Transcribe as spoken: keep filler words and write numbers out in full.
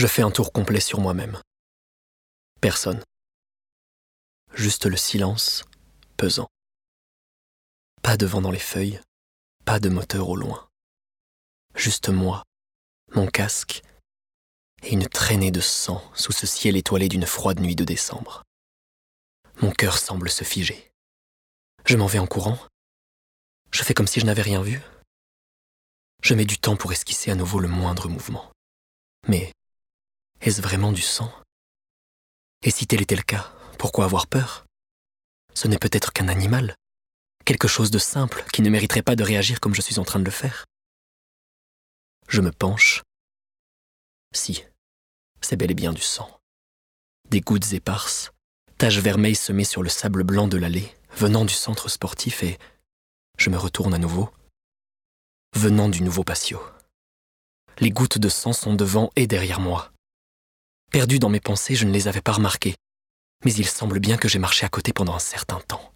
Je fais un tour complet sur moi-même. Personne. Juste le silence, pesant. Pas de vent dans les feuilles, pas de moteur au loin. Juste moi, mon casque, et une traînée de sang sous ce ciel étoilé d'une froide nuit de décembre. Mon cœur semble se figer. Je m'en vais en courant. Je fais comme si je n'avais rien vu. Je mets du temps pour esquisser à nouveau le moindre mouvement. Mais est-ce vraiment du sang? Et si tel était le cas, pourquoi avoir peur? Ce n'est peut-être qu'un animal, quelque chose de simple qui ne mériterait pas de réagir comme je suis en train de le faire. Je me penche. Si, c'est bel et bien du sang. Des gouttes éparses, taches vermeilles semées sur le sable blanc de l'allée, venant du centre sportif, et je me retourne à nouveau, venant du nouveau patio. Les gouttes de sang sont devant et derrière moi. Perdu dans mes pensées, je ne les avais pas remarquées, mais il semble bien que j'ai marché à côté pendant un certain temps.